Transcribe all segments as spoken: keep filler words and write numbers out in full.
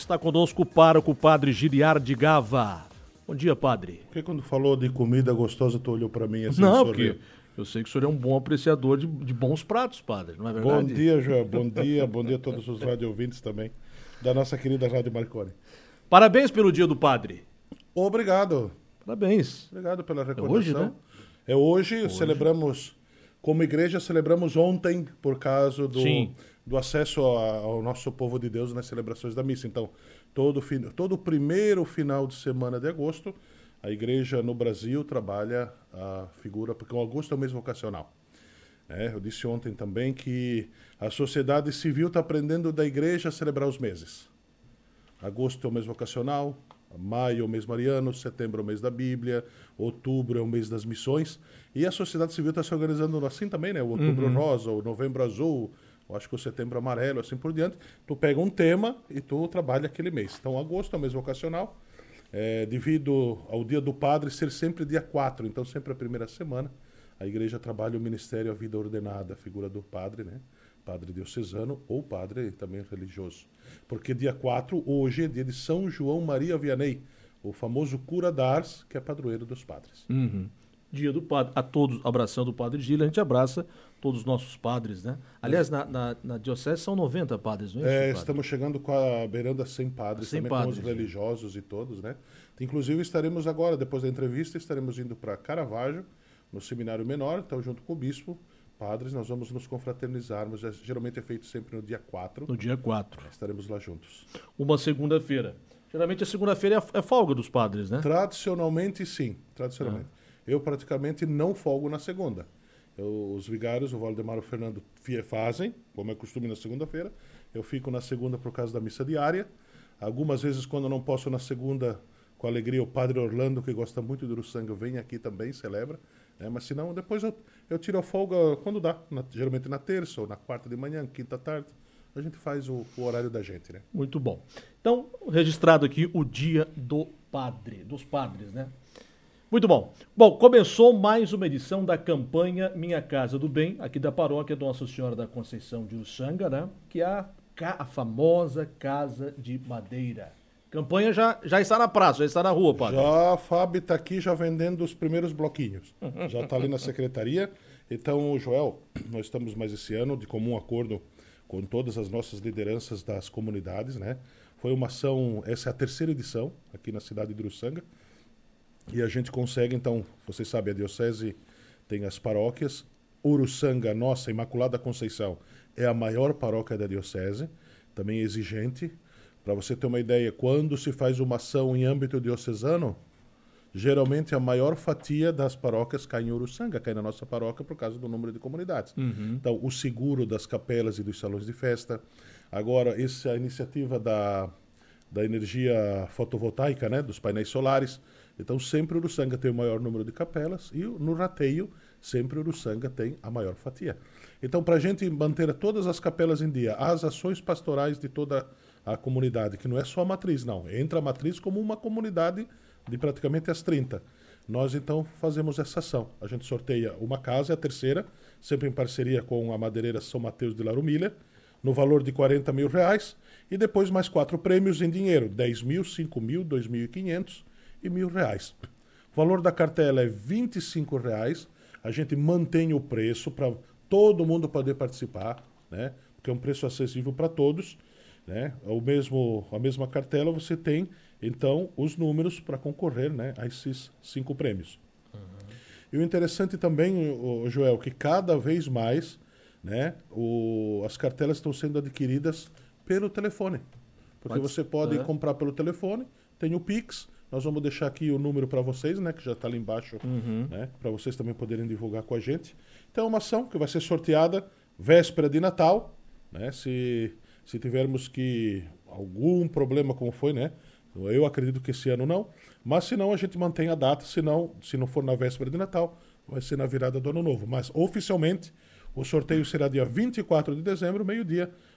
Está conosco o pároco, o padre Giliardi Gava. Bom dia, padre. Por que quando falou de comida gostosa, tu olhou para mim assim? Não, porque eu sei que o senhor é um bom apreciador de, de bons pratos, padre, não é verdade? Bom dia, João. Bom dia. Bom dia a todos os rádio ouvintes também, da nossa querida Rádio Marconi. Parabéns pelo dia do padre. Obrigado. Parabéns. Obrigado pela recordação. É hoje, né? É hoje, hoje. Celebramos, como igreja, celebramos ontem, por causa do, do acesso a, ao nosso povo de Deus nas celebrações da missa. Então, todo, todo primeiro final de semana de agosto, a igreja no Brasil trabalha a figura, porque o agosto é o mês vocacional. É, eu disse ontem também que a sociedade civil está aprendendo da igreja a celebrar os meses. Agosto é o mês vocacional, maio é o mês mariano, setembro é o mês da Bíblia, outubro é o mês das missões, e a sociedade civil está se organizando assim também, né? O outubro uhum. rosa, o novembro azul, eu acho que o setembro amarelo, assim por diante. Tu pega um tema e tu trabalha aquele mês. Então, agosto é o mês vocacional, é, devido ao dia do padre ser sempre dia quatro, então sempre a primeira semana, a igreja trabalha o ministério, a vida ordenada, a figura do padre, né? Padre diocesano ou padre também religioso. Porque dia quatro, hoje, é dia de São João Maria Vianney, o famoso cura d'Ars, que é padroeiro dos padres. Uhum. Dia do padre, a todos, abraçando o padre Gila, a gente abraça todos os nossos padres, né? Aliás, na, na, na diocese são noventa padres, não é isso, É, padre? estamos chegando com a beirando a cem padres, cem também padres, com os religiosos e todos, né? Inclusive estaremos agora, depois da entrevista, estaremos indo para Caravaggio, no Seminário Menor, então junto com o bispo, padres, nós vamos nos confraternizarmos. Geralmente é feito sempre no dia quatro. No dia quatro. Estaremos lá juntos. Uma segunda-feira. Geralmente a segunda-feira é folga dos padres, né? Tradicionalmente, sim. Tradicionalmente. Ah. Eu praticamente não folgo na segunda. Eu, os vigários, o Valdemar e o Fernando fazem, como é costume na segunda-feira. Eu fico na segunda por causa da missa diária. Algumas vezes, quando eu não posso na segunda, com alegria, o padre Orlando, que gosta muito do Uruçanga, vem aqui também, celebra. É, mas senão, depois eu, eu tiro a folga quando dá, na, geralmente na terça ou na quarta de manhã, quinta tarde, a gente faz o, o horário da gente, né? Muito bom. Então, registrado aqui o dia do padre, dos padres, né? Muito bom. Bom, começou mais uma edição da campanha Minha Casa do Bem, aqui da paróquia Nossa Senhora da Conceição de Uruçanga, né? Que é a, a famosa Casa de Madeira. Campanha já, já está na praça, já está na rua, padre. Já a Fábio está aqui já vendendo os primeiros bloquinhos. Já está ali na secretaria. Então, Joel, nós estamos mais esse ano de comum acordo com todas as nossas lideranças das comunidades, né? Foi uma ação, essa é a terceira edição aqui na cidade de Uruçanga. E a gente consegue, então, vocês sabem, a diocese tem as paróquias. Uruçanga, nossa, Imaculada Conceição, é a maior paróquia da diocese, também exigente. Para você ter uma ideia, quando se faz uma ação em âmbito diocesano, geralmente a maior fatia das paróquias cai em Uruçanga, cai na nossa paróquia por causa do número de comunidades. Uhum. Então, o seguro das capelas e dos salões de festa. Agora, essa iniciativa da, da energia fotovoltaica, né, dos painéis solares. Então, sempre Uruçanga tem o maior número de capelas e no rateio, sempre Uruçanga tem a maior fatia. Então, para a gente manter todas as capelas em dia, as ações pastorais de toda a comunidade, que não é só a matriz, não. Entra a matriz como uma comunidade de praticamente as trinta. Nós, então, fazemos essa ação. A gente sorteia uma casa, a terceira, sempre em parceria com a madeireira São Mateus de Larumilha, no valor de quarenta mil reais, e depois mais quatro prêmios em dinheiro, dez mil, cinco mil, dois mil e quinhentos e mil reais. O valor da cartela é vinte e cinco reais. A gente mantém o preço para todo mundo poder participar, né? Porque é um preço acessível para todos. Né? O mesmo, a mesma cartela você tem, então, os números para concorrer, né, a esses cinco prêmios. Uhum. E o interessante também, o Joel, que cada vez mais, né, o, as cartelas estão sendo adquiridas pelo telefone. Porque Pode, você pode é. comprar pelo telefone, tem o Pix, nós vamos deixar aqui o número para vocês, né, que já está ali embaixo, uhum. né, para vocês também poderem divulgar com a gente. Então é uma ação que vai ser sorteada véspera de Natal, né, se... Se tivermos que algum problema como foi, né? Eu acredito que esse ano não, mas se não a gente mantém a data, se não, se não for na véspera de Natal, vai ser na virada do Ano Novo. Mas oficialmente o sorteio será dia vinte e quatro de dezembro, meio-dia,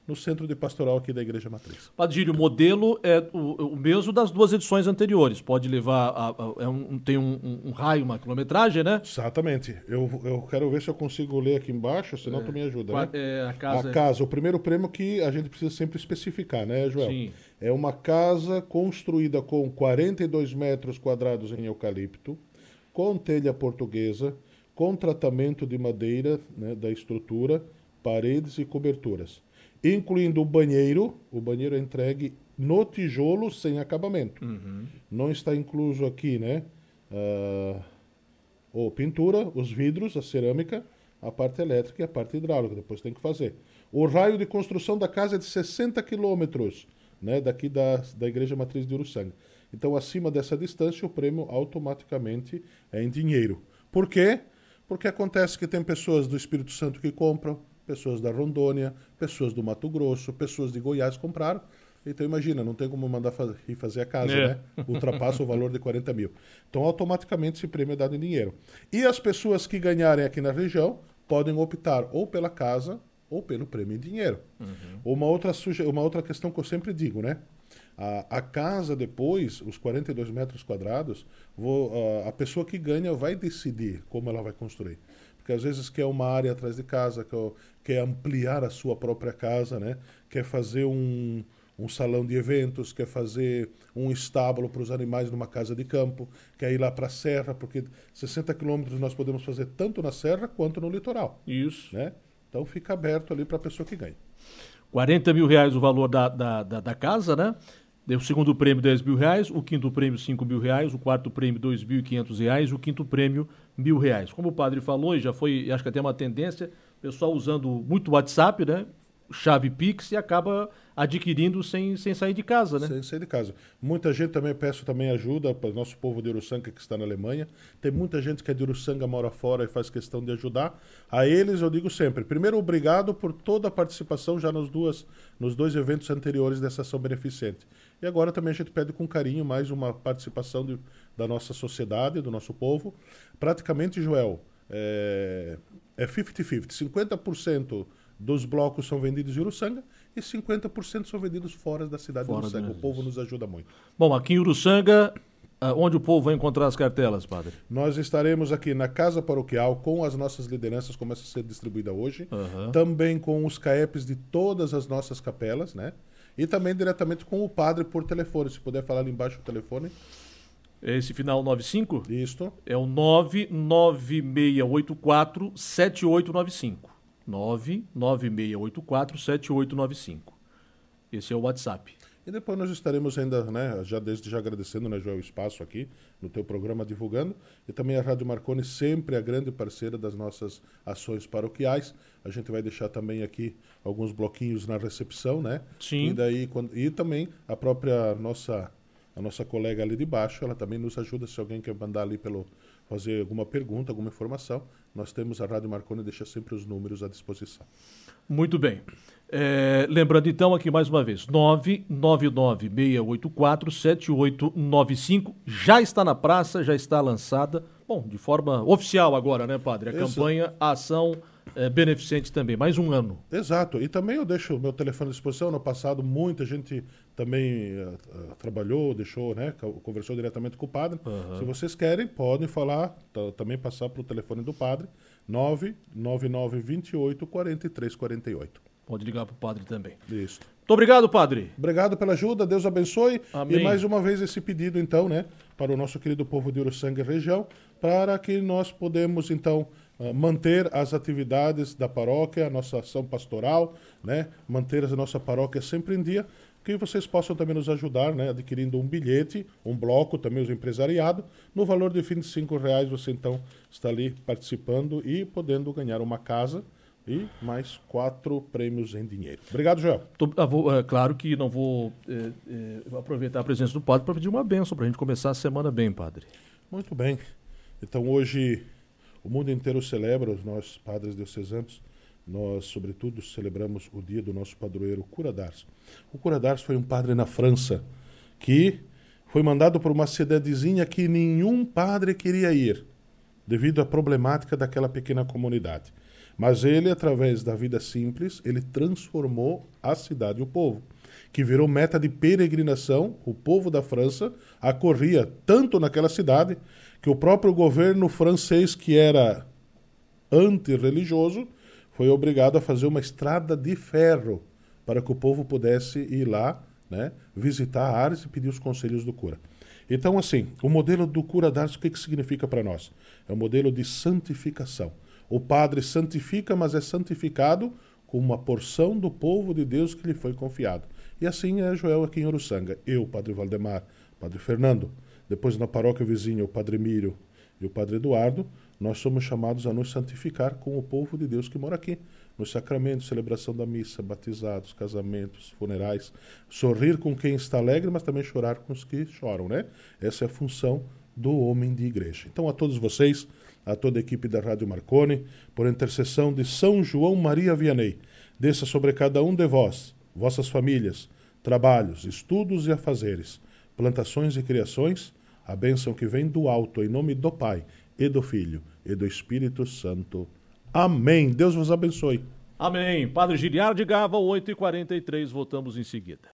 no Centro de Pastoral aqui da Igreja Matriz. Padre Gílio, o modelo é o, o mesmo das duas edições anteriores. Pode levar, a, a, é um, tem um, um, um raio, uma quilometragem, né? Exatamente. Eu, eu quero ver se eu consigo ler aqui embaixo, senão É, tu me ajuda, qua- né? é, a casa A é- casa, o primeiro prêmio que a gente precisa sempre especificar, né, Joel? Sim. É uma casa construída com quarenta e dois metros quadrados em eucalipto, com telha portuguesa, com tratamento de madeira, né, da estrutura, paredes e coberturas, incluindo o banheiro. O banheiro é entregue no tijolo sem acabamento. Não está incluso aqui, né? Ah, ou pintura, os vidros, a cerâmica, a parte elétrica e a parte hidráulica. Depois tem que fazer. O raio de construção da casa é de sessenta quilômetros, né, daqui da, da Igreja Matriz de Uruçanga. Então, acima dessa distância, o prêmio automaticamente é em dinheiro. Por quê? Porque acontece que tem pessoas do Espírito Santo que compram, pessoas da Rondônia, pessoas do Mato Grosso, pessoas de Goiás compraram. Então, imagina, não tem como mandar faz- ir fazer a casa, É. né? Ultrapassa o valor de quarenta mil. Então, automaticamente, esse prêmio é dado em dinheiro. E as pessoas que ganharem aqui na região podem optar ou pela casa ou pelo prêmio em dinheiro. Uma, outra suge... Uma outra questão que eu sempre digo, né? A, a casa depois, os quarenta e dois metros quadrados, vou, a, a pessoa que ganha vai decidir como ela vai construir. Porque às vezes quer uma área atrás de casa, quer, quer ampliar a sua própria casa, né? Quer fazer um, um salão de eventos, quer fazer um estábulo para os animais numa casa de campo, quer ir lá para a serra, porque sessenta quilômetros nós podemos fazer tanto na serra quanto no litoral, Isso. né? Então fica aberto ali para a pessoa que ganha. quarenta mil reais o valor da, da, da, da casa, né? O segundo prêmio, dez mil reais. O quinto prêmio, cinco mil reais. O quarto prêmio, dois mil e quinhentos reais. O quinto prêmio, mil reais. Como o padre falou, e já foi, acho que até uma tendência, o pessoal usando muito o WhatsApp, né? Chave Pix, e acaba adquirindo sem, sem sair de casa, né? Sem sair de casa. Muita gente também, peço também ajuda para o nosso povo de Uruçanga que está na Alemanha. Tem muita gente que é de Uruçanga, mora fora e faz questão de ajudar. A eles eu digo sempre, primeiro, obrigado por toda a participação já nos, duas, nos dois eventos anteriores dessa ação beneficente. E agora também a gente pede com carinho mais uma participação de, da nossa sociedade, do nosso povo. Praticamente, Joel, é é cinquenta cinquenta. cinquenta por cento dos blocos são vendidos em Uruçanga e cinquenta por cento são vendidos fora da cidade Fora de Uruçanga. da- O povo nos ajuda muito. Bom, aqui em Uruçanga, ah, onde o povo vai encontrar as cartelas, padre? Nós estaremos aqui na Casa Paroquial com as nossas lideranças, começa a ser distribuída hoje. Aham. Também com os C A E Ps de todas as nossas capelas, né? E também diretamente com o padre por telefone. Se puder falar ali embaixo o telefone. Esse final noventa e cinco Isto. é o nove nove seis oito quatro sete oito nove cinco. nove nove seis oito quatro sete oito nove cinco. Esse é o WhatsApp. E depois nós estaremos ainda, né, já desde já agradecendo, né, Joel, o espaço aqui no teu programa divulgando. E também a Rádio Marconi, sempre a grande parceira das nossas ações paroquiais. A gente vai deixar também aqui alguns bloquinhos na recepção, né? Sim. E daí quando, e também a própria nossa a nossa colega ali de baixo, ela também nos ajuda se alguém quer mandar ali pelo fazer alguma pergunta, alguma informação. Nós temos a Rádio Marconi, deixa sempre os números à disposição. Muito bem. É, lembrando então aqui mais uma vez, nove nove nove seis oito quatro sete oito nove cinco, já está na praça, já está lançada, bom, de forma oficial agora, né, padre? A Isso. campanha Ação é, Beneficente também, mais um ano. Exato, e também eu deixo o meu telefone à disposição. No passado, muita gente também uh, uh, trabalhou, deixou, né, co- conversou diretamente com o padre. Se vocês querem, podem falar, t- também passar para o telefone do padre, nove nove nove dois oito quatro três quatro oito. Pode ligar para o padre também. Isso. Muito obrigado, padre. Obrigado pela ajuda, Deus abençoe. Amém. E mais uma vez esse pedido, então, né, para o nosso querido povo de Uruçanga e região, para que nós podemos, então, ah, manter as atividades da paróquia, a nossa ação pastoral, né, manter a nossa paróquia sempre em dia, que vocês possam também nos ajudar, né, adquirindo um bilhete, um bloco, também os empresariado, no valor de vinte e cinco reais você, então, está ali participando e podendo ganhar uma casa e mais quatro prêmios em dinheiro. Obrigado, Joel. Tô- ah, vou- é, claro que não vou é, é, aproveitar a presença do padre para pedir uma bênção para a gente começar a semana bem, padre. Muito bem. Então hoje o mundo inteiro celebra, nós padres diocesanos, nós sobretudo celebramos o dia do nosso padroeiro Cura d'Ars. O Cura d'Ars foi um padre na França que foi mandado por uma cidadezinha que nenhum padre queria ir, devido à problemática daquela pequena comunidade. Mas ele, através da vida simples, ele transformou a cidade e o povo, que virou meta de peregrinação. O povo da França acorria tanto naquela cidade que o próprio governo francês, que era antirreligioso, foi obrigado a fazer uma estrada de ferro para que o povo pudesse ir lá, né, visitar Ars e pedir os conselhos do cura. Então, assim, o modelo do cura d'Ars, o que, que significa para nós? É um modelo de santificação. O padre santifica, mas é santificado com uma porção do povo de Deus que lhe foi confiado. E assim é Joel aqui em Uruçanga. Eu, Padre Valdemar, Padre Fernando, depois na paróquia vizinha o Padre Mírio e o Padre Eduardo, nós somos chamados a nos santificar com o povo de Deus que mora aqui, nos sacramentos, celebração da missa, batizados, casamentos, funerais, sorrir com quem está alegre, mas também chorar com os que choram, né? Essa é a função do homem de igreja. Então, a todos vocês, a toda a equipe da Rádio Marconi, por intercessão de São João Maria Vianney, desça sobre cada um de vós, vossas famílias, trabalhos, estudos e afazeres, plantações e criações, a bênção que vem do alto, em nome do Pai, e do Filho, e do Espírito Santo. Amém. Deus vos abençoe. Amém. Padre Giliardi Gava, oito e quarenta e três, voltamos em seguida.